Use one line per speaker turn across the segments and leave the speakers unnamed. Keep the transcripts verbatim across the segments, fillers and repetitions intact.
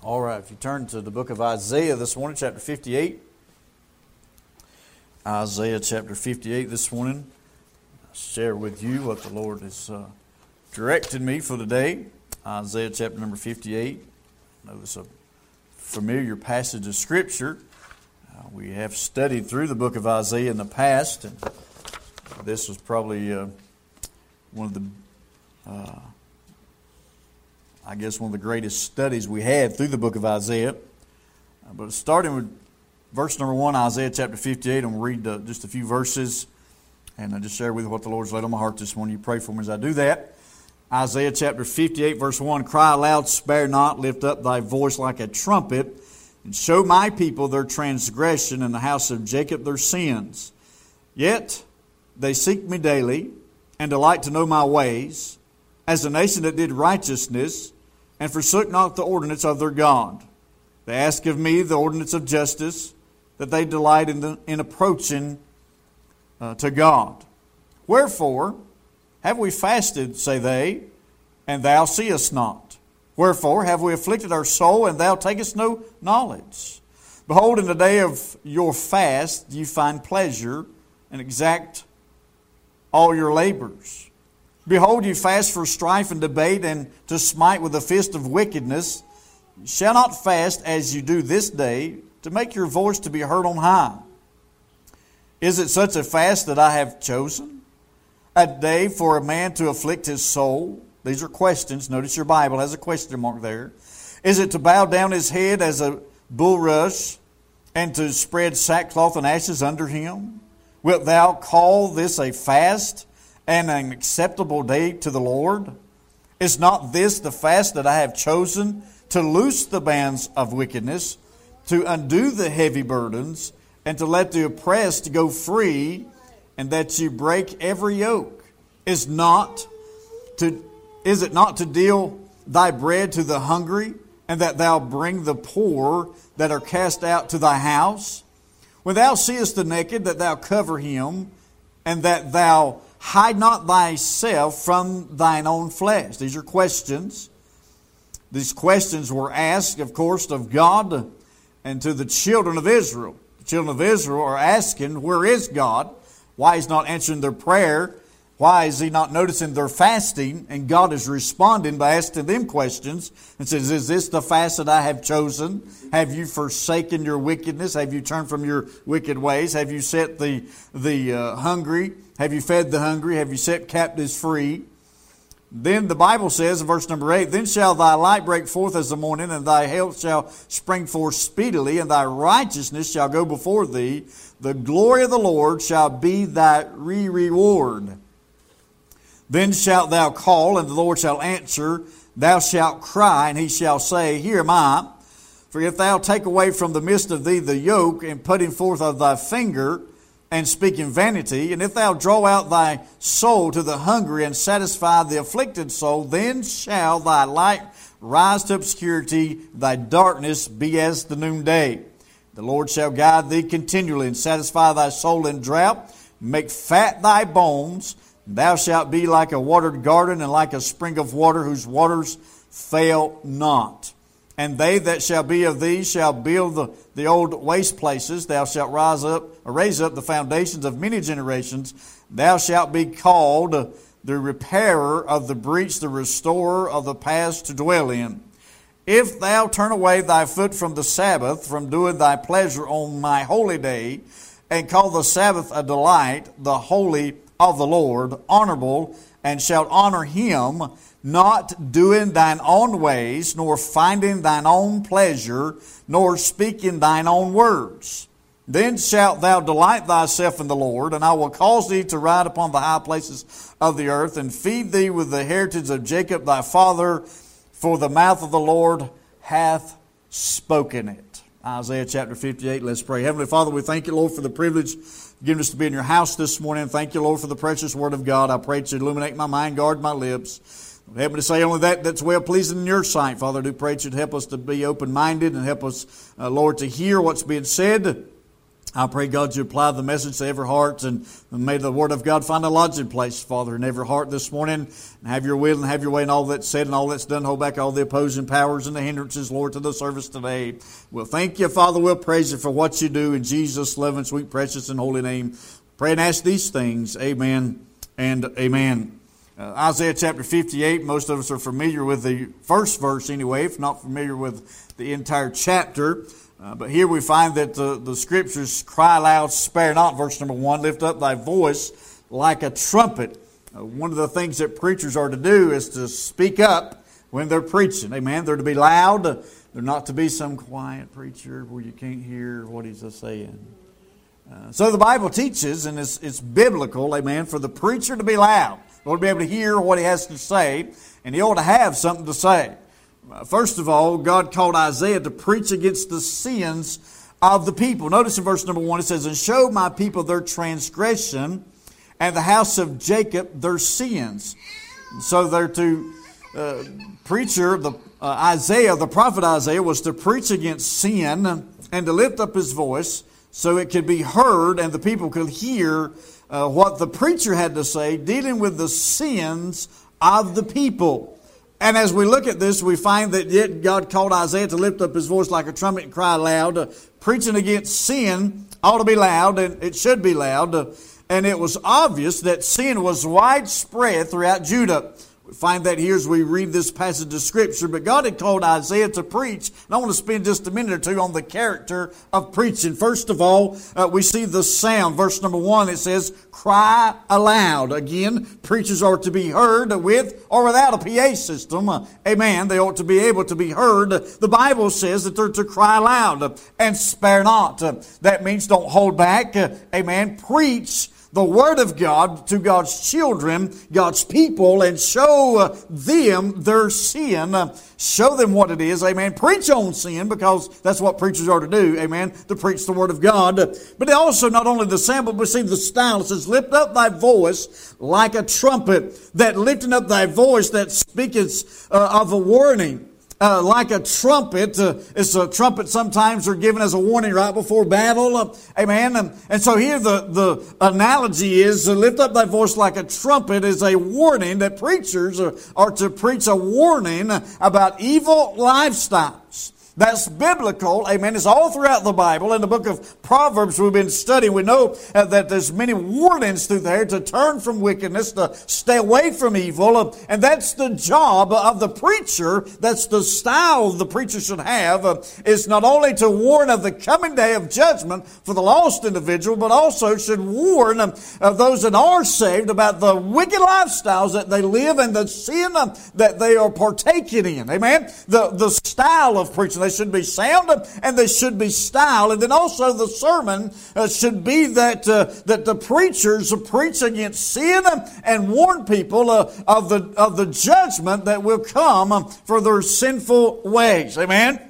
All right, if you turn to the book of Isaiah this morning, chapter fifty-eight. Isaiah chapter fifty-eight this morning. I'll share with you what the Lord has uh, directed me for today. Isaiah chapter number fifty-eight. I know it's a familiar passage of Scripture. Uh, we have studied through the book of Isaiah in the past, and this was probably uh, one of the uh, I guess one of the greatest studies we had through the book of Isaiah. Uh, but starting with verse number one, Isaiah chapter fifty-eight, and we'll read uh, just a few verses, and I'll just share with you what the Lord's laid on my heart this morning. You pray for me as I do that. Isaiah chapter fifty-eight, verse one, Cry aloud, spare not, lift up thy voice like a trumpet, and show my people their transgression, and the house of Jacob their sins. Yet they seek me daily, and delight to know my ways, as a nation that did righteousness, and forsook not the ordinance of their God. They ask of me the ordinance of justice, that they delight in, the, in approaching uh, to God. Wherefore have we fasted, say they, and thou seest not? Wherefore have we afflicted our soul, and thou takest no knowledge? Behold, in the day of your fast ye find pleasure, and exact all your labors. Behold, you fast for strife and debate, and to smite with the fist of wickedness. You shall not fast as you do this day, to make your voice to be heard on high. Is it such a fast that I have chosen? A day for a man to afflict his soul? These are questions. Notice your Bible has a question mark there. Is it to bow down his head as a bulrush, and to spread sackcloth and ashes under him? Wilt thou call this a fast and an acceptable day to the Lord? Is not this the fast that I have chosen, to loose the bands of wickedness, to undo the heavy burdens, and to let the oppressed go free, and that you break every yoke? Is not to is it not to deal thy bread to the hungry, and that thou bring the poor that are cast out to thy house? When thou seest the naked, that thou cover him, and that thou hide not thyself from thine own flesh. These are questions. These questions were asked, of course, of God and to the children of Israel. The children of Israel are asking, where is God? Why He's not answering their prayer? Why is He not noticing their fasting? And God is responding by asking them questions and says, is this the fast that I have chosen? Have you forsaken your wickedness? Have you turned from your wicked ways? Have you set the, the uh, hungry? Have you fed the hungry? Have you set captives free? Then the Bible says in verse number eight, Then shall thy light break forth as the morning, and thy health shall spring forth speedily, and thy righteousness shall go before thee. The glory of the Lord shall be thy re-reward. Then shalt thou call, and the Lord shall answer. Thou shalt cry, and He shall say, Here am I. For if thou take away from the midst of thee the yoke, and putting forth of thy finger, and speaking vanity, and if thou draw out thy soul to the hungry, and satisfy the afflicted soul, then shall thy light rise to obscurity, thy darkness be as the noonday. The Lord shall guide thee continually, and satisfy thy soul in drought, make fat thy bones. Thou shalt be like a watered garden, and like a spring of water whose waters fail not. And they that shall be of thee shall build the, the old waste places. Thou shalt rise up, or raise up the foundations of many generations. Thou shalt be called the repairer of the breach, the restorer of the paths to dwell in. If thou turn away thy foot from the Sabbath, from doing thy pleasure on my holy day, and call the Sabbath a delight, the holy of the Lord, honorable, and shalt honor Him, not doing thine own ways, nor finding thine own pleasure, nor speaking thine own words. Then shalt thou delight thyself in the Lord, and I will cause thee to ride upon the high places of the earth, and feed thee with the heritage of Jacob thy father, for the mouth of the Lord hath spoken it. Isaiah chapter fifty-eight, let's pray. Heavenly Father, we thank you, Lord, for the privilege given us to be in your house this morning. Thank you, Lord, for the precious word of God. I pray that you illuminate my mind, guard my lips. Help me to say only that that's well-pleasing in your sight. Father, I do pray that you'd help us to be open-minded and help us, uh, Lord, to hear what's being said. I pray, God, you apply the message to every heart, and may the Word of God find a lodging place, Father, in every heart this morning. And have your will and have your way in all that's said and all that's done. Hold back all the opposing powers and the hindrances, Lord, to the service today. We'll thank you, Father. We'll praise you for what you do in Jesus' loving, sweet, precious, and holy name. Pray and ask these things. Amen and amen. Uh, Isaiah chapter fifty-eight, most of us are familiar with the first verse anyway, if not familiar with the entire chapter. Uh, but here we find that the, the Scriptures cry loud, spare not, verse number one, lift up thy voice like a trumpet. Uh, one of the things that preachers are to do is to speak up when they're preaching. Amen. They're to be loud. They're not to be some quiet preacher where you can't hear what he's saying. Uh, so the Bible teaches, and it's, it's biblical, amen, for the preacher to be loud. He ought to be able to hear what he has to say, and he ought to have something to say. First of all, God called Isaiah to preach against the sins of the people. Notice in verse number one, it says, and show my people their transgression, and the house of Jacob their sins. So they're to, uh, preacher, the uh, Isaiah, the prophet Isaiah, was to preach against sin and to lift up his voice so it could be heard and the people could hear uh, what the preacher had to say, dealing with the sins of the people. And as we look at this, we find that yet God called Isaiah to lift up his voice like a trumpet and cry loud. Uh, preaching against sin ought to be loud, and it should be loud. Uh, and it was obvious that sin was widespread throughout Judah. We find that here as we read this passage of Scripture. But God had called Isaiah to preach. And I want to spend just a minute or two on the character of preaching. First of all, uh, we see the sound. Verse number one, it says, cry aloud. Again, preachers are to be heard with or without a P A system. Uh, amen. They ought to be able to be heard. The Bible says that they're to cry aloud uh, and spare not. Uh, that means don't hold back. Uh, amen. Preach the Word of God to God's children, God's people, and show uh, them their sin. Uh, show them what it is. Amen. Preach on sin, because that's what preachers are to do. Amen. To preach the Word of God. Uh, but also not only the sound, but we see the style. It says, lift up thy voice like a trumpet. That lifting up thy voice, that speaketh uh, of a warning. Uh, like a trumpet. Uh, it's a trumpet sometimes are given as a warning right before battle. Uh, amen. And, and so here the, the analogy is uh, lift up thy voice like a trumpet is a warning that preachers are, are to preach a warning about evil lifestyles. That's biblical. Amen. It's all throughout the Bible. In the book of Proverbs we've been studying, we know uh, that there's many warnings through there to turn from wickedness, to stay away from evil. Uh, and that's the job of the preacher. That's the style the preacher should have. Uh, is not only to warn of the coming day of judgment for the lost individual, but also should warn uh, of those that are saved about the wicked lifestyles that they live and the sin uh, that they are partaking in. Amen. The, the style of preaching. They should be sound and they should be style. And then also the sermon uh, should be that uh, that the preachers preach against sin and warn people uh, of the of the judgment that will come for their sinful ways. Amen.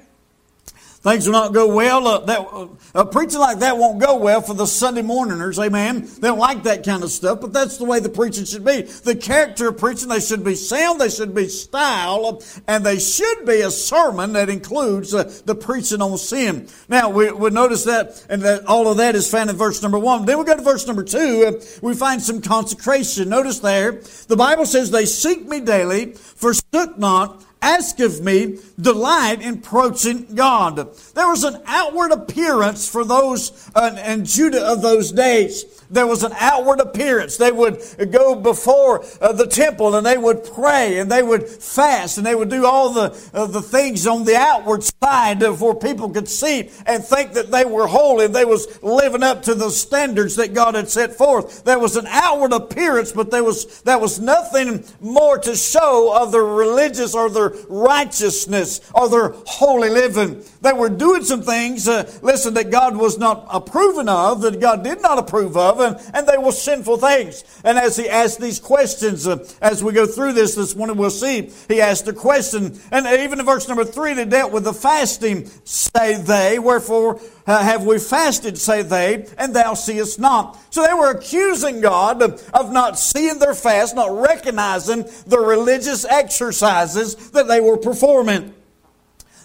Things will not go well. Uh, that uh, uh, preaching like that won't go well for the Sunday morningers. Amen. They don't like that kind of stuff, but that's the way the preaching should be. The character of preaching, they should be sound, they should be style, and they should be a sermon that includes uh, the preaching on sin. Now, we, we notice that, and that all of that is found in verse number one. Then we go to verse number two. Uh, we find some consecration. Notice there, the Bible says, they seek me daily, forsook not, ask of me, delight in approaching God. There was an outward appearance for those uh, in Judah of those days. There was an outward appearance. They would go before uh, the temple and they would pray and they would fast and they would do all the uh, the things on the outward side before people could see and think that they were holy and they was living up to the standards that God had set forth. There was an outward appearance, but there was there was nothing more to show of their religious or their righteousness or their holy living. They were doing some things, uh, listen, that God was not approving of, that God did not approve of, and, and they were sinful things. And as he asked these questions, uh, as we go through this this morning, we'll see, he asked a question. And even in verse number three, they dealt with the fasting, say they, wherefore uh, have we fasted, say they, and thou seest not. So they were accusing God of, of not seeing their fast, not recognizing the religious exercises that they were performing.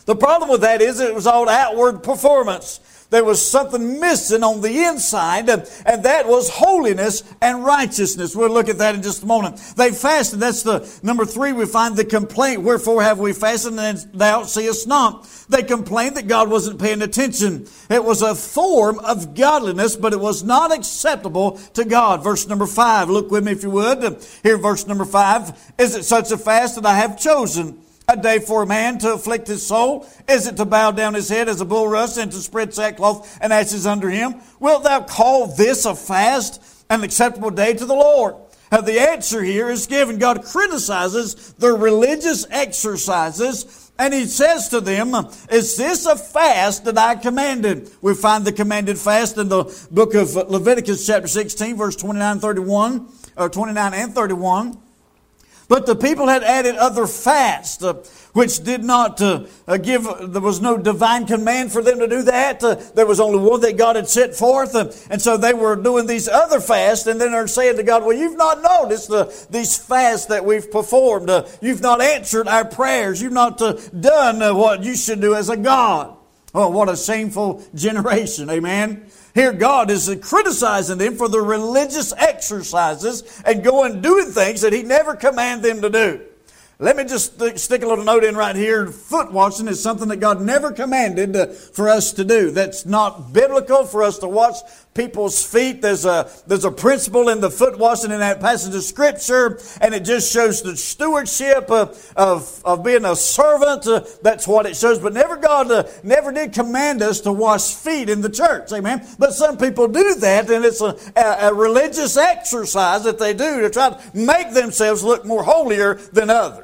The problem with that is it was all outward performance. There was something missing on the inside, and that was holiness and righteousness. We'll look at that in just a moment. They fasted. That's the number three. We find the complaint. Wherefore have we fasted, and thou seest not? They complained that God wasn't paying attention. It was a form of godliness, but it was not acceptable to God. Verse number five. Look with me if you would. Here, verse number five. Is it such a fast that I have chosen? A day for a man to afflict his soul? Is it to bow down his head as a bulrush and to spread sackcloth and ashes under him? Wilt thou call this a fast, an acceptable day to the Lord? Now, the answer here is given. God criticizes their religious exercises, and He says to them, is this a fast that I commanded? We find the commanded fast in the book of Leviticus chapter sixteen, verse twenty-nine and thirty-one, or twenty-nine and thirty-one. But the people had added other fasts, uh, which did not uh, uh, give, uh, there was no divine command for them to do that. Uh, there was only one that God had set forth. Uh, and so they were doing these other fasts, and then they're saying to God, well, you've not noticed uh, these fasts that we've performed. Uh, you've not answered our prayers. You've not uh, done uh, what you should do as a God. Oh, what a shameful generation. Amen. Here God is criticizing them for their religious exercises and going doing things that He never commanded them to do. Let me just stick a little note in right here. Foot washing is something that God never commanded uh, for us to do. That's not biblical for us to wash people's feet. There's a there's a principle in the foot washing in that passage of Scripture, and it just shows the stewardship of of, of being a servant. Uh, that's what it shows. But never God uh, never did command us to wash feet in the church. Amen. But some people do that, and it's a, a, a religious exercise that they do to try to make themselves look more holier than others.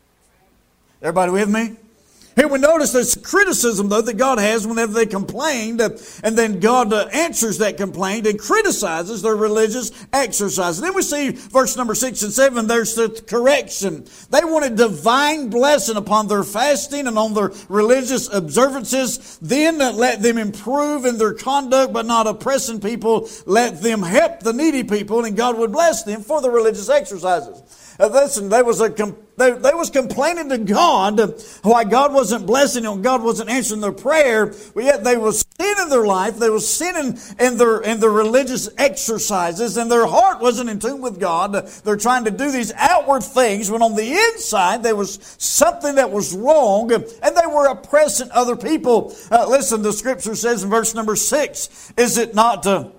Everybody with me? Here we notice there's criticism, though, that God has whenever they complained, uh, and then God uh, answers that complaint and criticizes their religious exercise. And then we see verse number six and seven, there's the correction. They wanted divine blessing upon their fasting and on their religious observances. Then uh, let them improve in their conduct by not oppressing people. Let them help the needy people, and God would bless them for the religious exercises. Uh, listen, there was a com- they, they was complaining to God uh, why God wasn't blessing them, God wasn't answering their prayer. But yet they was sin in their life, they was sinning in their in their religious exercises, and their heart wasn't in tune with God. Uh, they're trying to do these outward things when on the inside there was something that was wrong, uh, and they were oppressing other people. Uh, listen, the Scripture says in verse number six, is it not? Uh,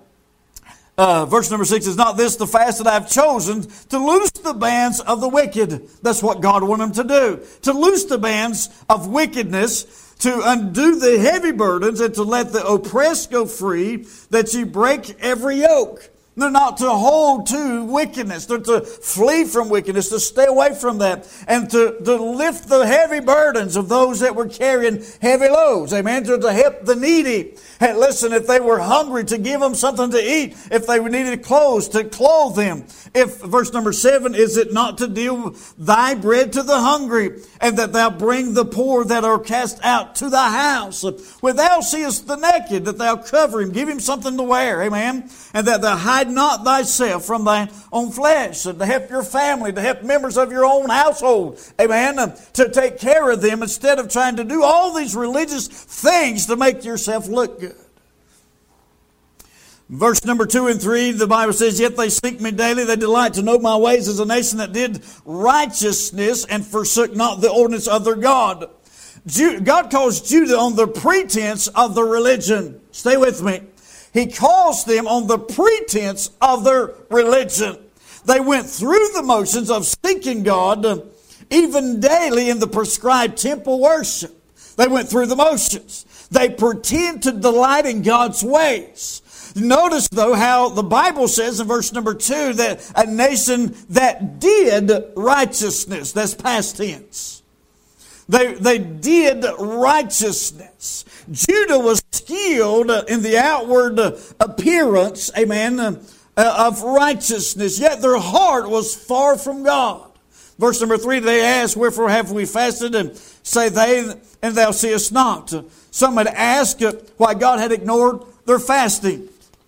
Uh, verse number six, is not this the fast that I've chosen to loose the bands of the wicked? That's what God wanted them to do. To loose the bands of wickedness, to undo the heavy burdens, and to let the oppressed go free, that you break every yoke. They're not to hold to wickedness. They're to flee from wickedness, to stay away from that, and to, to lift the heavy burdens of those that were carrying heavy loads. Amen. To, to help the needy. Hey, listen, if they were hungry, to give them something to eat. If they needed clothes, to clothe them. If, verse number seven, is it not to deal thy bread to the hungry, and that thou bring the poor that are cast out to thy house? When thou seest the naked, that thou cover him, give him something to wear. Amen. And that thou hide not thyself from thine own flesh, and to help your family, to help members of your own household, amen, and to take care of them instead of trying to do all these religious things to make yourself look good. Verse number two and three, the Bible says, yet they seek me daily, they delight to know my ways as a nation that did righteousness and forsook not the ordinance of their God. God calls Judah on the pretense of their religion. Stay with me. He calls them on the pretense of their religion. They went through the motions of seeking God, even daily in the prescribed temple worship. They went through the motions. They pretend to delight in God's ways. Notice, though, how the Bible says in verse number two that a nation that did righteousness, that's past tense. They, they did righteousness. Judah was skilled in the outward appearance, amen, of righteousness, yet their heart was far from God. Verse number three, they asked, wherefore have we fasted? And say they, and thou seest not. Some had asked why God had ignored their fasting.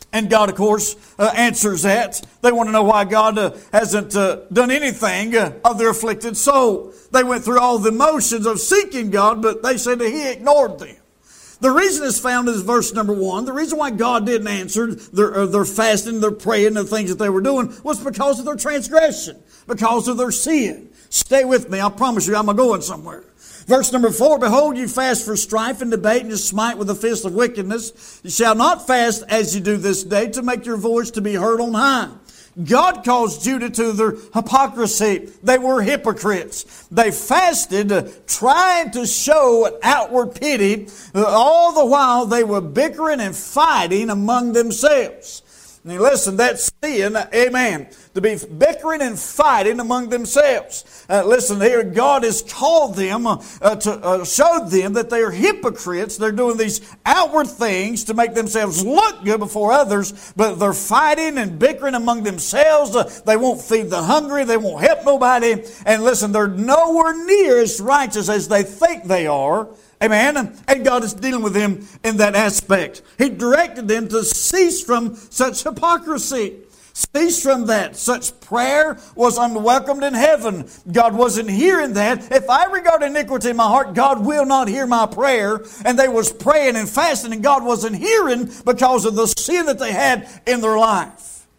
And God, of course, uh, answers that. They want to know why God uh, hasn't uh, done anything uh, of their afflicted soul. They went through all the motions of seeking God, but they said that He ignored them. The reason is found in verse number one. The reason why God didn't answer their, uh, their fasting, their praying, and the things that they were doing was because of their transgression, because of their sin. Stay with me. I promise you I'm going somewhere. Verse number four, behold, you fast for strife and debate, and you smite with the fist of wickedness. You shall not fast as you do this day, to make your voice to be heard on high. God calls Judah to their hypocrisy. They were hypocrites. They fasted, uh, trying to show an outward pity. Uh, all the while they were bickering and fighting among themselves. Now listen, that's sin, amen, to be bickering and fighting among themselves. Uh, listen here, God has called them, uh, uh, to uh, showed them that they are hypocrites. They're doing these outward things to make themselves look good before others, but they're fighting and bickering among themselves. Uh, they won't feed the hungry. They won't help nobody. And listen, they're nowhere near as righteous as they think they are. Amen. And God is dealing with them in that aspect. He directed them to cease from such hypocrisy. Cease from that. Such prayer was unwelcomed in heaven. God wasn't hearing that. If I regard iniquity in my heart, God will not hear my prayer. And they was praying and fasting, and God wasn't hearing because of the sin that they had in their life.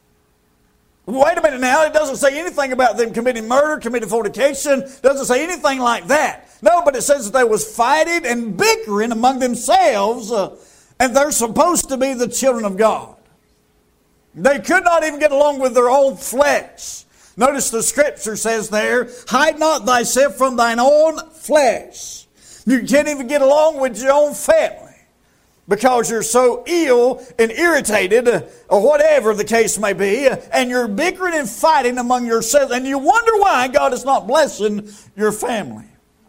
Wait a minute now. It doesn't say anything about them committing murder, committing fornication. It doesn't say anything like that. No, but it says that they was fighting and bickering among themselves, uh, and they're supposed to be the children of God. They could not even get along with their own flesh. Notice the scripture says there, hide not thyself from thine own flesh. You can't even get along with your own family because you're so ill and irritated, uh, or whatever the case may be, uh, and you're bickering and fighting among yourselves, and you wonder why God is not blessing your family.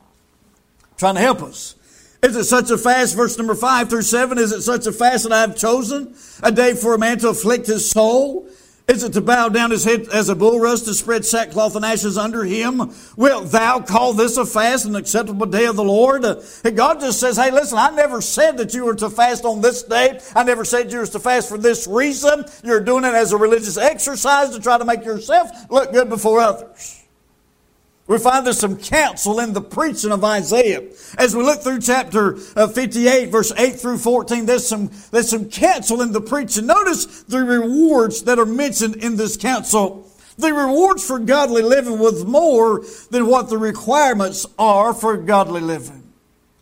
Trying to help us. Is it such a fast, verse number five through seven, is it such a fast that I have chosen? A day for a man to afflict his soul? Is it to bow down his head as a bulrush, to spread sackcloth and ashes under him? Wilt thou call this a fast, an acceptable day of the Lord? And God just says, hey, listen, I never said that you were to fast on this day. I never said you were to fast for this reason. You're doing it as a religious exercise to try to make yourself look good before others. We find there's some counsel in the preaching of Isaiah. As we look through chapter fifty-eight, verse eight through fourteen, there's some, there's some counsel in the preaching. Notice the rewards that are mentioned in this counsel. The rewards for godly living was more than what the requirements are for godly living.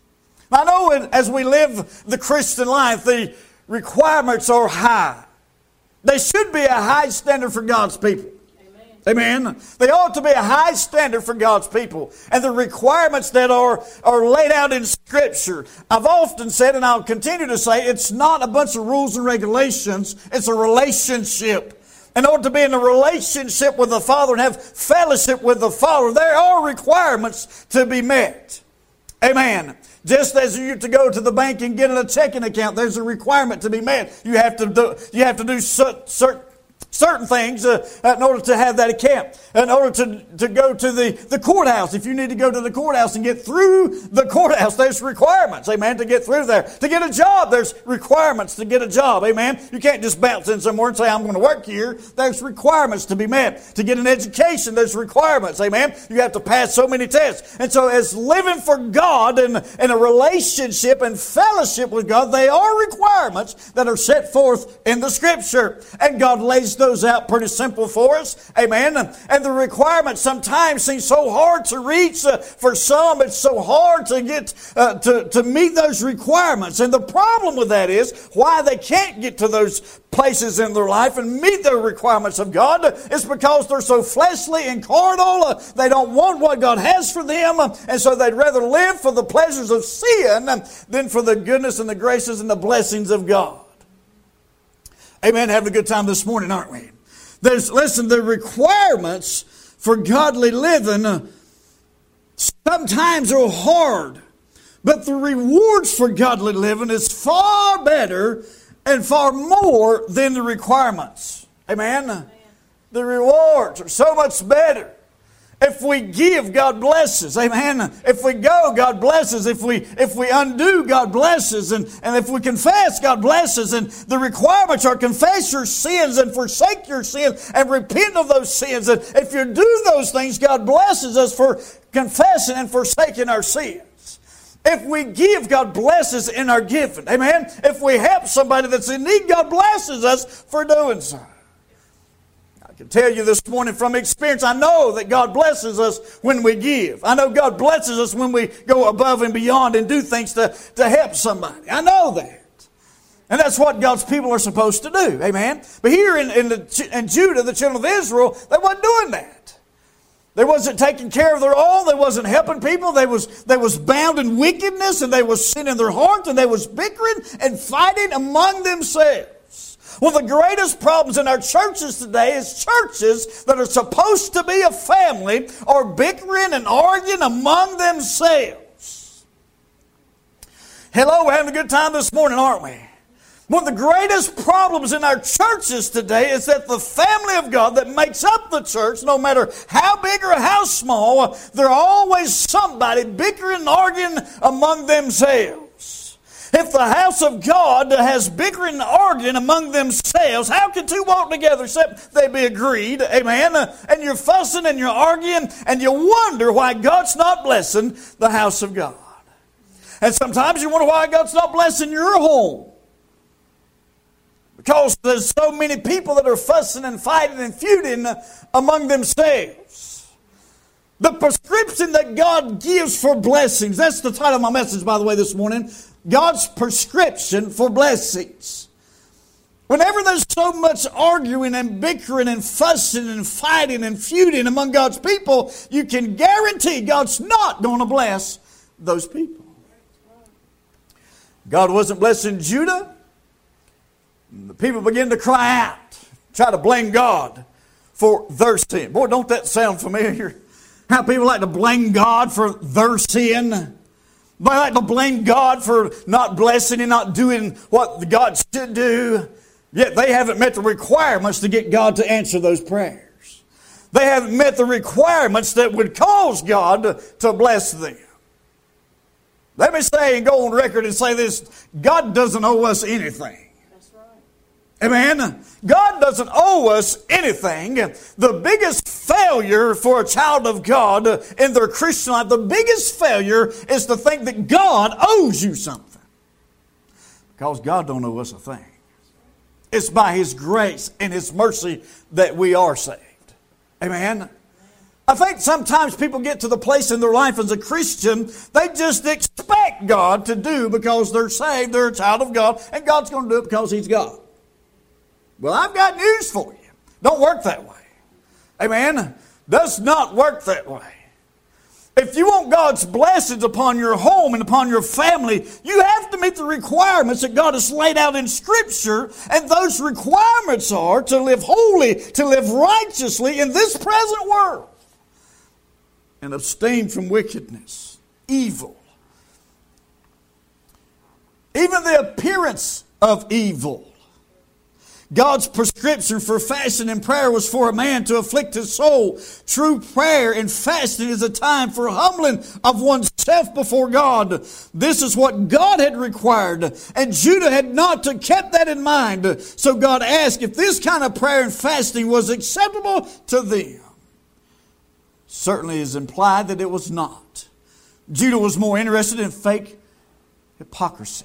I know as we live the Christian life, the requirements are high. They should be a high standard for God's people. Amen. They ought to be a high standard for God's people. And the requirements that are, are laid out in Scripture. I've often said, and I'll continue to say, it's not a bunch of rules and regulations. It's a relationship. In order to be in a relationship with the Father and have fellowship with the Father, there are requirements to be met. Amen. Just as you have to go to the bank and get a checking account, there's a requirement to be met. You have to do, you have to do certain Certain things uh, in order to have that account. In order to, to go to the, the courthouse. If you need to go to the courthouse and get through the courthouse, there's requirements, amen, to get through there. To get a job, there's requirements to get a job, amen. You can't just bounce in somewhere and say, I'm going to work here. There's requirements to be met. To get an education, there's requirements, amen. You have to pass so many tests. And so as living for God and, and a relationship and fellowship with God, they are requirements that are set forth in the Scripture. And God lays those out pretty simple for us. Amen. And the requirements sometimes seem so hard to reach. Uh, for some, it's so hard to get uh, to, to meet those requirements. And the problem with that is why they can't get to those places in their life and meet the requirements of God is because they're so fleshly and carnal. Uh, they don't want what God has for them. Uh, and so they'd rather live for the pleasures of sin uh, than for the goodness and the graces and the blessings of God. Amen. Having a good time this morning, aren't we? There's, listen, the requirements for godly living uh, sometimes are hard, but the rewards for godly living is far better and far more than the requirements. Amen. Amen. The rewards are so much better. If we give, God blesses. Amen. If we go, God blesses. If we if we undo, God blesses. And, and if we confess, God blesses. And the requirements are confess your sins and forsake your sins and repent of those sins. And if you do those things, God blesses us for confessing and forsaking our sins. If we give, God blesses in our giving. Amen. If we help somebody that's in need, God blesses us for doing so. I can tell you this morning from experience, I know that God blesses us when we give. I know God blesses us when we go above and beyond and do things to, to help somebody. I know that. And that's what God's people are supposed to do. Amen. But here in, in, the, in Judah, the children of Israel, they wasn't doing that. They wasn't taking care of their own. They wasn't helping people. They was, they was bound in wickedness, and they was sin in their heart, and they was bickering and fighting among themselves. One of the greatest problems in our churches today is churches that are supposed to be a family are bickering and arguing among themselves. Hello, we're having a good time this morning, aren't we? One of the greatest problems in our churches today is that the family of God that makes up the church, no matter how big or how small, there's always somebody bickering and arguing among themselves. If the house of God has bickering and arguing among themselves, how can two walk together except they be agreed? Amen. And you're fussing and you're arguing and you wonder why God's not blessing the house of God. And sometimes you wonder why God's not blessing your home. Because there's so many people that are fussing and fighting and feuding among themselves. The prescription that God gives for blessings. That's the title of my message, by the way, this morning. God's prescription for blessings. Whenever there's so much arguing and bickering and fussing and fighting and feuding among God's people, you can guarantee God's not going to bless those people. God wasn't blessing Judah. The people begin to cry out, try to blame God for their sin. Boy, don't that sound familiar? How people like to blame God for their sin. They like to blame God for not blessing and not doing what God should do. Yet they haven't met the requirements to get God to answer those prayers. They haven't met the requirements that would cause God to, to bless them. Let me say and go on record and say this. God doesn't owe us anything. Amen. God doesn't owe us anything. The biggest failure for a child of God in their Christian life, the biggest failure is to think that God owes you something. Because God don't owe us a thing. It's by His grace and His mercy that we are saved. Amen. I think sometimes people get to the place in their life as a Christian, they just expect God to do because they're saved, they're a child of God, and God's going to do it because He's God. Well, I've got news for you. Don't work that way. Amen. Does not work that way. If you want God's blessings upon your home and upon your family, you have to meet the requirements that God has laid out in Scripture. And those requirements are to live holy, to live righteously in this present world. And abstain from wickedness, evil. Even the appearance of evil. God's prescription for fasting and prayer was for a man to afflict his soul. True prayer and fasting is a time for humbling of oneself before God. This is what God had required, and Judah had not kept that in mind. So God asked if this kind of prayer and fasting was acceptable to them. Certainly is implied that it was not. Judah was more interested in fake hypocrisy.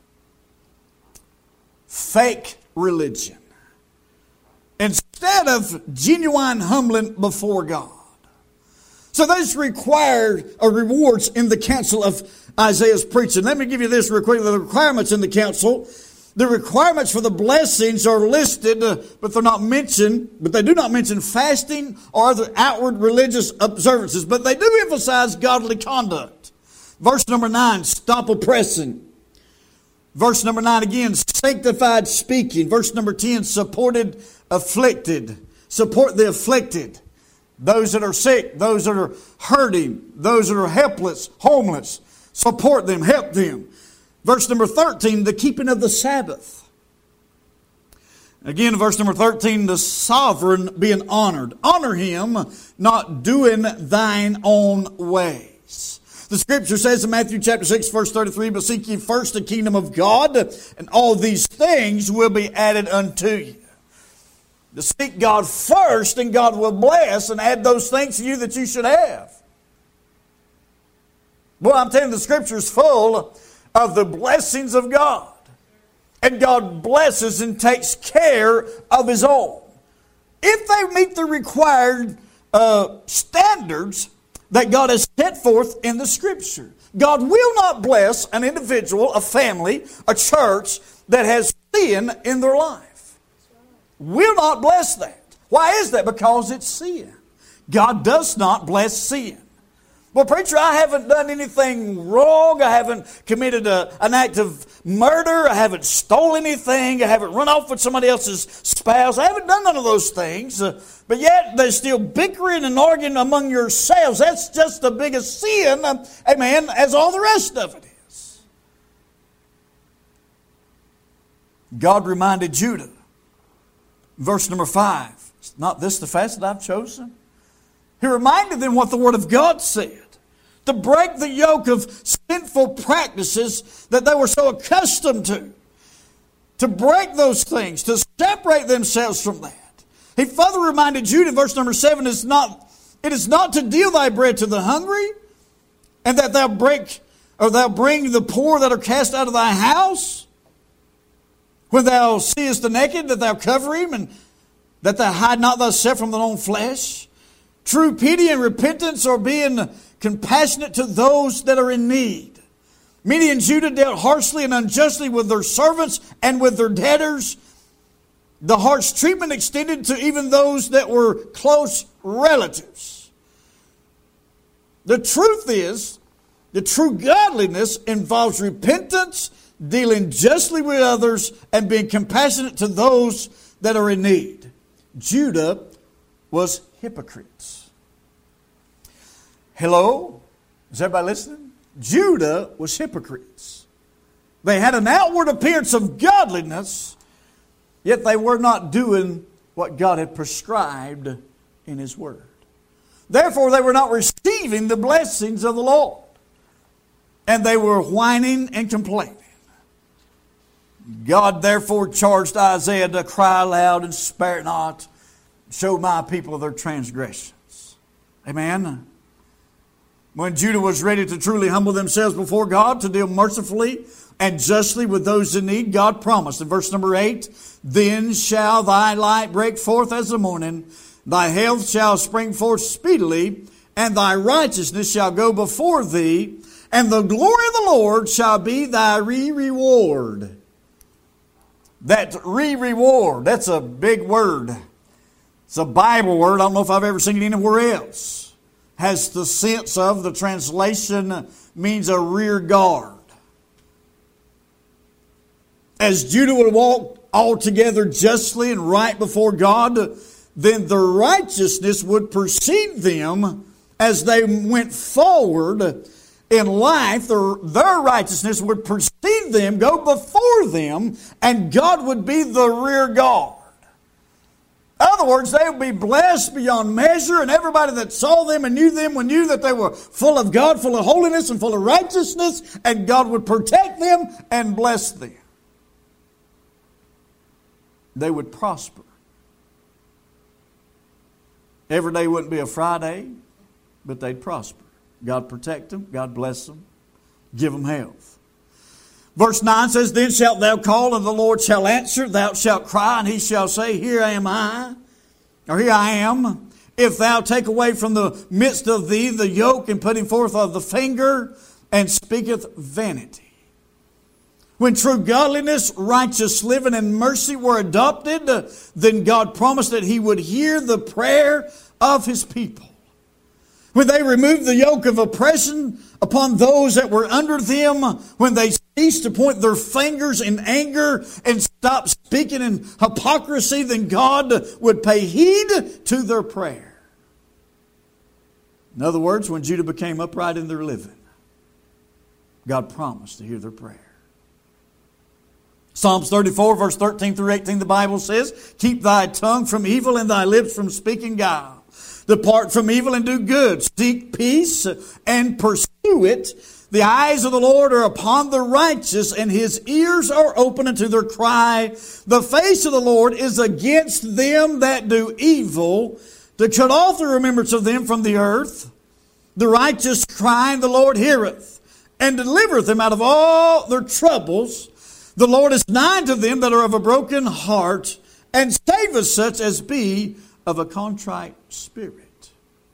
Fake religion. Instead of genuine humbling before God. So those required uh, rewards in the counsel of Isaiah's preaching. Let me give you this real quick. The requirements in the counsel. The requirements for the blessings are listed, uh, but they're not mentioned. But they do not mention fasting or other outward religious observances. But they do emphasize godly conduct. Verse number nine, stop oppressing. Verse number nine again, sanctified speaking. Verse number ten, supported afflicted. Support the afflicted. Those that are sick, those that are hurting, those that are helpless, homeless. Support them, help them. Verse number thirteen, the keeping of the Sabbath. Again, in verse number thirteen, the sovereign being honored. Honor him, not doing thine own ways. The scripture says in Matthew chapter six, verse thirty-three, but seek ye first the kingdom of God, and all these things will be added unto you. To seek God first, and God will bless and add those things to you that you should have. Well, I'm telling you, the scripture is full of the blessings of God. And God blesses and takes care of His own. If they meet the required uh, standards that God has set forth in the Scripture. God will not bless an individual, a family, a church that has sin in their life. Will not bless that. Why is that? Because it's sin. God does not bless sin. Well, preacher, I haven't done anything wrong. I haven't committed a, an act of murder. I haven't stolen anything. I haven't run off with somebody else's spouse. I haven't done none of those things. Uh, but yet, there's still bickering and arguing among yourselves. That's just the biggest sin, uh, amen, as all the rest of it is. God reminded Judah, verse number five, is not this the fast that I've chosen? He reminded them what the Word of God said. To break the yoke of sinful practices that they were so accustomed to. To break those things, to separate themselves from that. He further reminded Judah, verse number seven, is not, it is not to deal thy bread to the hungry, and that thou break, or thou bring the poor that are cast out of thy house. When thou seest the naked, that thou cover him, and that thou hide not thyself from thine own flesh. True pity and repentance are being compassionate to those that are in need. Midian and Judah dealt harshly and unjustly with their servants and with their debtors. The harsh treatment extended to even those that were close relatives. The truth is, the true godliness involves repentance, dealing justly with others, and being compassionate to those that are in need. Judah was hypocrites. Hello? Is everybody listening? Judah was hypocrites. They had an outward appearance of godliness, yet they were not doing what God had prescribed in His Word. Therefore, they were not receiving the blessings of the Lord. And they were whining and complaining. God therefore charged Isaiah to cry aloud and spare not, show my people their transgressions. Amen. When Judah was ready to truly humble themselves before God, to deal mercifully and justly with those in need, God promised in verse number eight, then shall thy light break forth as the morning, thy health shall spring forth speedily, and thy righteousness shall go before thee, and the glory of the Lord shall be thy re-reward. That re-reward, that's a big word. It's a Bible word. I don't know if I've ever seen it anywhere else. Has the sense of, the translation means a rear guard. As Judah would walk altogether justly and right before God, then the righteousness would precede them as they went forward in life. Their, their righteousness would precede them, go before them, and God would be the rear guard. In other words, they would be blessed beyond measure, and everybody that saw them and knew them would knew that they were full of God, full of holiness and full of righteousness, and God would protect them and bless them. They would prosper. Every day wouldn't be a Friday, but they'd prosper. God protect them, God bless them, give them health. Verse nine says, then shalt thou call, and the Lord shall answer. Thou shalt cry, and He shall say, here am I, or here I am. If thou take away from the midst of thee the yoke, and putting forth of the finger, and speaketh vanity. When true godliness, righteous living, and mercy were adopted, then God promised that He would hear the prayer of His people. When they removed the yoke of oppression upon those that were under them, when they ceased to point their fingers in anger and stopped speaking in hypocrisy, then God would pay heed to their prayer. In other words, when Judah became upright in their living, God promised to hear their prayer. Psalms thirty-four, verse thirteen through eighteen, the Bible says, keep thy tongue from evil and thy lips from speaking guile. Depart from evil and do good. Seek peace and pursue it. The eyes of the Lord are upon the righteous, and His ears are open unto their cry. The face of the Lord is against them that do evil, to cut off the remembrance of them from the earth. The righteous cry, and the Lord heareth, and delivereth them out of all their troubles. The Lord is nigh to them that are of a broken heart, and saveth such as be of a contrite spirit.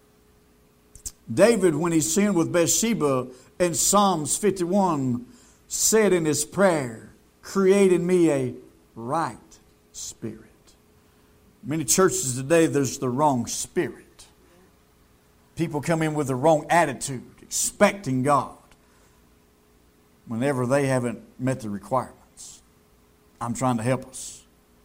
David, when he sinned with Bathsheba in Psalms fifty-one, said in his prayer, create in me a right spirit. Many churches today, there's the wrong spirit. People come in with the wrong attitude, expecting God, whenever they haven't met the requirements. I'm trying to help us.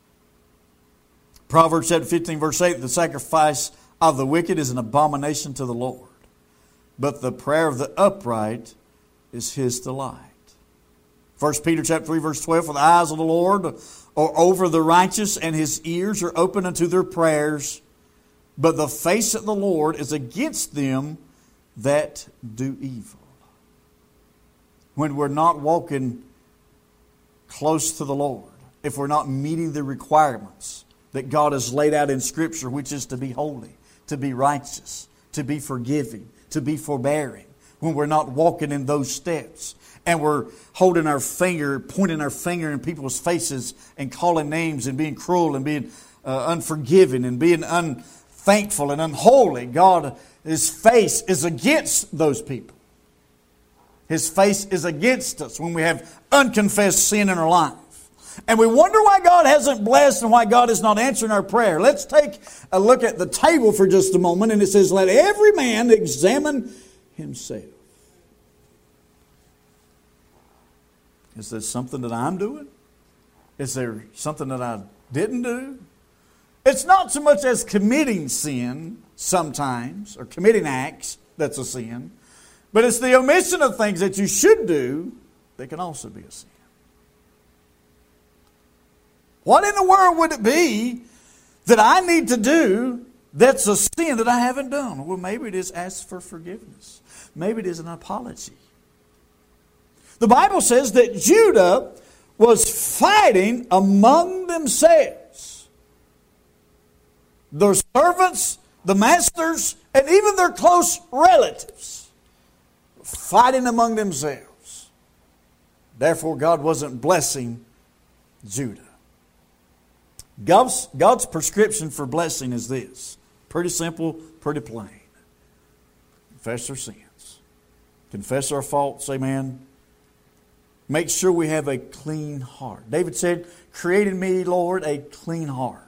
Proverbs chapter fifteen, verse eight, the sacrifice of the wicked is an abomination to the Lord, but the prayer of the upright is His delight. First Peter chapter three, verse twelve, for the eyes of the Lord are over the righteous, and His ears are open unto their prayers, but the face of the Lord is against them that do evil. When we're not walking close to the Lord, if we're not meeting the requirements that God has laid out in Scripture, which is to be holy, to be righteous, to be forgiving, to be forbearing, when we're not walking in those steps, and we're holding our finger, pointing our finger in people's faces and calling names and being cruel and being uh, unforgiving and being unthankful and unholy, God, His face is against those people. His face is against us when we have unconfessed sin in our life. And we wonder why God hasn't blessed and why God is not answering our prayer. Let's take a look at the table for just a moment. And it says, let every man examine himself. Is there something that I'm doing? Is there something that I didn't do? It's not so much as committing sin sometimes, or committing acts that's a sin, but it's the omission of things that you should do that can also be a sin. What in the world would it be that I need to do that's a sin that I haven't done? Well, maybe it is ask for forgiveness. Maybe it is an apology. The Bible says that Judah was fighting among themselves. Their servants, the masters, and even their close relatives, fighting among themselves. Therefore, God wasn't blessing Judah. God's, God's prescription for blessing is this. Pretty simple, pretty plain. Confess our sins. Confess our faults, amen. Make sure we have a clean heart. David said, create in me, Lord, a clean heart,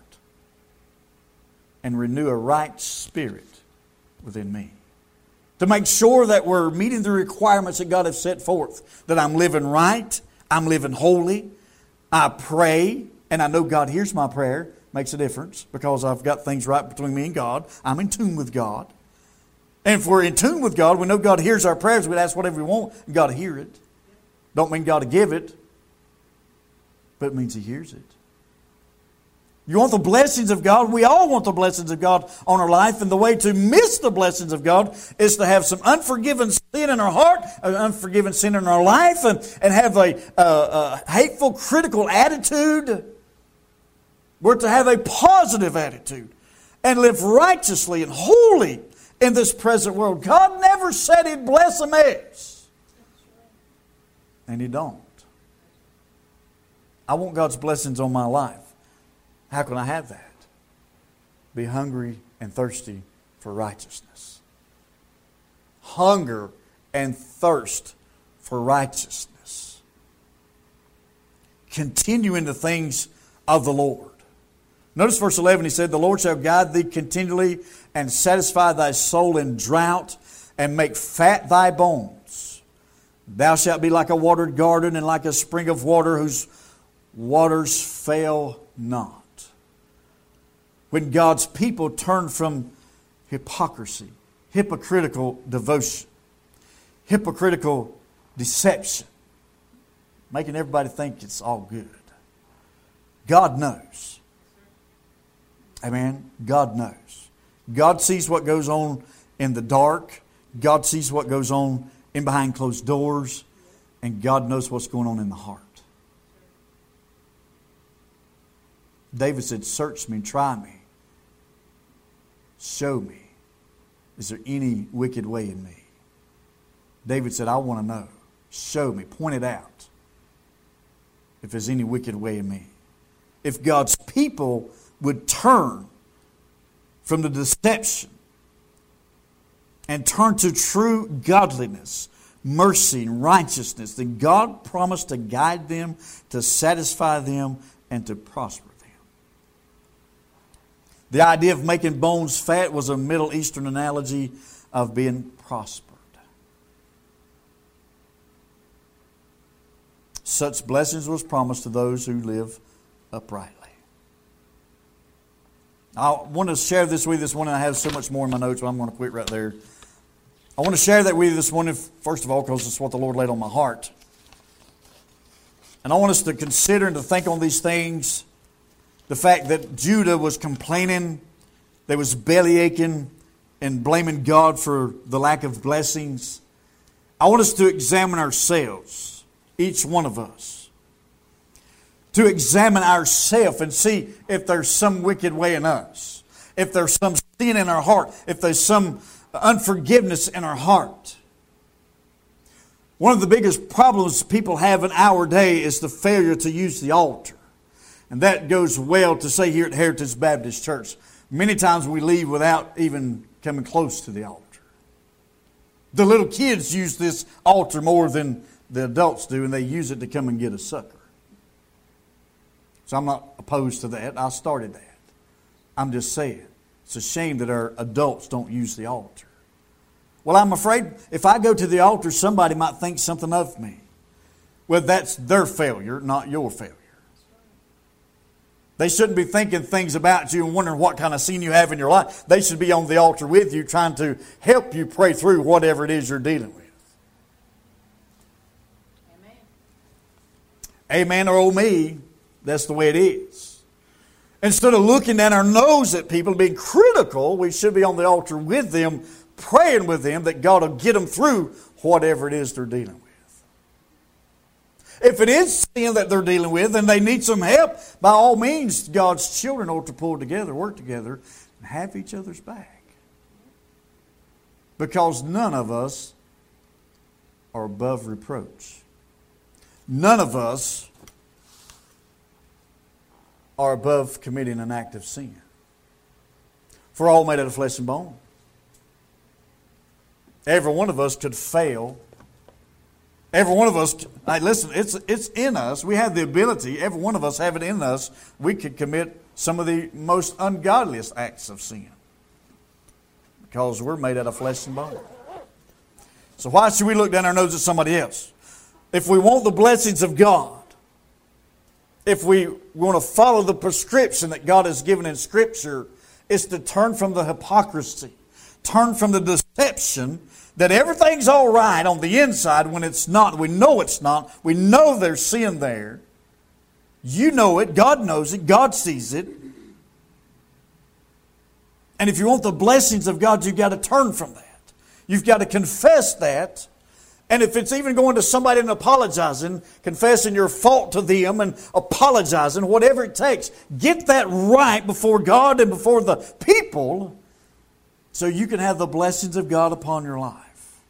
and renew a right spirit within me. To make sure that we're meeting the requirements that God has set forth. That I'm living right, I'm living holy, I pray, and I know God hears my prayer. Makes a difference because I've got things right between me and God. I'm in tune with God. And if we're in tune with God, we know God hears our prayers. We ask whatever we want, and God will hear it. Don't mean God to give it, but it means He hears it. You want the blessings of God? We all want the blessings of God on our life. And the way to miss the blessings of God is to have some unforgiven sin in our heart, an unforgiven sin in our life, and, and have a, a, a hateful, critical attitude. We're to have a positive attitude and live righteously and holy in this present world. God never said He'd bless a mess. And He don't. I want God's blessings on my life. How can I have that? Be hungry and thirsty for righteousness. Hunger and thirst for righteousness. Continue in the things of the Lord. Notice verse eleven, he said, the Lord shall guide thee continually and satisfy thy soul in drought and make fat thy bones. Thou shalt be like a watered garden and like a spring of water whose waters fail not. When God's people turn from hypocrisy, hypocritical devotion, hypocritical deception, making everybody think it's all good, God knows. Amen. God knows. God sees what goes on in the dark. God sees what goes on in behind closed doors. And God knows what's going on in the heart. David said, search me, try me. Show me. Is there any wicked way in me? David said, I want to know. Show me. Point it out. If there's any wicked way in me. If God's people would turn from the deception and turn to true godliness, mercy, and righteousness, then God promised to guide them, to satisfy them, and to prosper them. The idea of making bones fat was a Middle Eastern analogy of being prospered. Such blessings was promised to those who live uprightly. I want to share this with you this morning. I have so much more in my notes, but I'm going to quit right there. I want to share that with you this morning, first of all, because it's what the Lord laid on my heart. And I want us to consider and to think on these things. The fact that Judah was complaining, they was belly aching and blaming God for the lack of blessings. I want us to examine ourselves, each one of us. To examine ourselves and see if there's some wicked way in us. If there's some sin in our heart. If there's some unforgiveness in our heart. One of the biggest problems people have in our day is the failure to use the altar. And that goes well to say here at Heritage Baptist Church. Many times we leave without even coming close to the altar. The little kids use this altar more than the adults do, and they use it to come and get a sucker. So I'm not opposed to that. I started that. I'm just saying, it's a shame that our adults don't use the altar. Well, I'm afraid if I go to the altar, somebody might think something of me. Well, that's their failure, not your failure. They shouldn't be thinking things about you and wondering what kind of sin you have in your life. They should be on the altar with you, trying to help you pray through whatever it is you're dealing with. Amen. Amen or oh me, that's the way it is. Instead of looking down our nose at people and being critical, we should be on the altar with them, praying with them that God will get them through whatever it is they're dealing with. If it is sin that they're dealing with and they need some help, by all means, God's children ought to pull together, work together, and have each other's back. Because none of us are above reproach. None of us are above committing an act of sin. For all made out of flesh and bone. Every one of us could fail. Every one of us, hey, listen, it's it's in us. We have the ability, every one of us have it in us. We could commit some of the most ungodliest acts of sin. Because we're made out of flesh and bone. So why should we look down our nose at somebody else? If we want the blessings of God, if we want to follow the prescription that God has given in Scripture, it's to turn from the hypocrisy, turn from the deception that everything's all right on the inside when it's not. We know it's not. We know there's sin there. You know it. God knows it. God sees it. And if you want the blessings of God, you've got to turn from that. You've got to confess that. And if it's even going to somebody and apologizing, confessing your fault to them and apologizing, whatever it takes, get that right before God and before the people so you can have the blessings of God upon your life.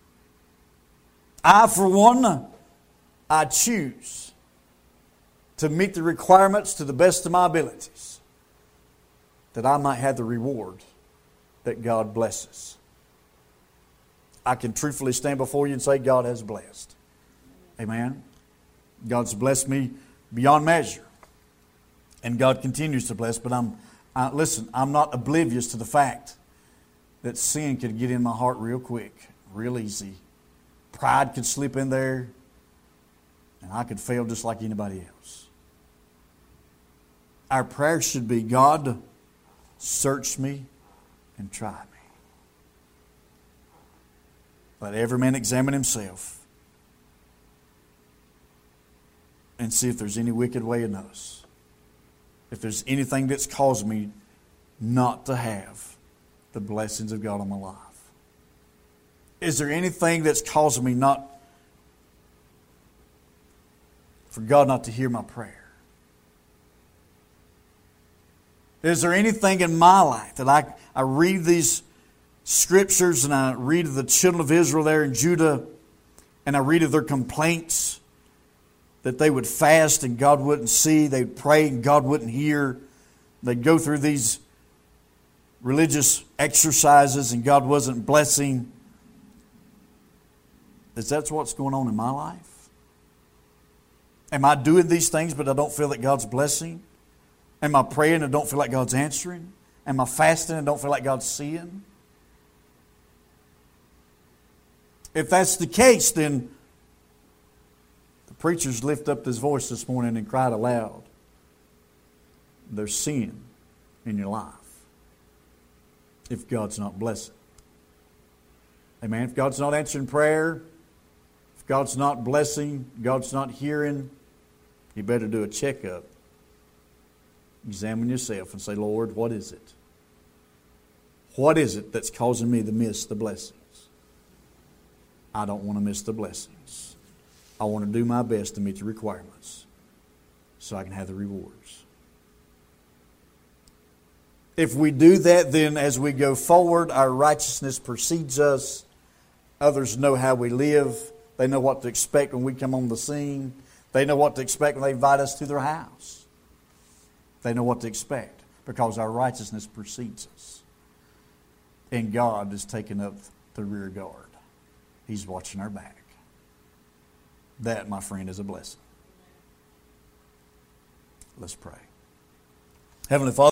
I, for one, I choose to meet the requirements to the best of my abilities that I might have the reward that God blesses. I can truthfully stand before you and say God has blessed. Amen. God's blessed me beyond measure. And God continues to bless. But I'm, I, listen, I'm not oblivious to the fact that sin could get in my heart real quick, real easy. Pride could slip in there, and I could fail just like anybody else. Our prayer should be, God, search me and try me. Let every man examine himself and see if there's any wicked way in us. if there's anything that's caused me not to have the blessings of God on my life. Is there anything that's causing me not, for God not to hear my prayer? Is there anything in my life that I, I read these scriptures and I read of the children of Israel there in Judah, and I read of their complaints that they would fast and God wouldn't see, they'd pray and God wouldn't hear, they'd go through these religious exercises and God wasn't blessing? Is that what's going on in my life? Am I doing these things but I don't feel that God's blessing? Am I praying and I don't feel like God's answering? Am I fasting and don't feel like God's seeing? If that's the case, then the preachers lift up his voice this morning and cried aloud. There's sin in your life if God's not blessing. Amen. If God's not answering prayer, if God's not blessing, God's not hearing, you better do a checkup. Examine yourself and say, Lord, what is it? What is it that's causing me to miss the blessings? I don't want to miss the blessings. I want to do my best to meet the requirements so I can have the rewards. If we do that, then as we go forward, our righteousness precedes us. Others know how we live. They know what to expect when we come on the scene. They know what to expect when they invite us to their house. They know what to expect because our righteousness precedes us. And God is taking up the rear guard. He's watching our back. That, my friend, is a blessing. Let's pray. Heavenly Father,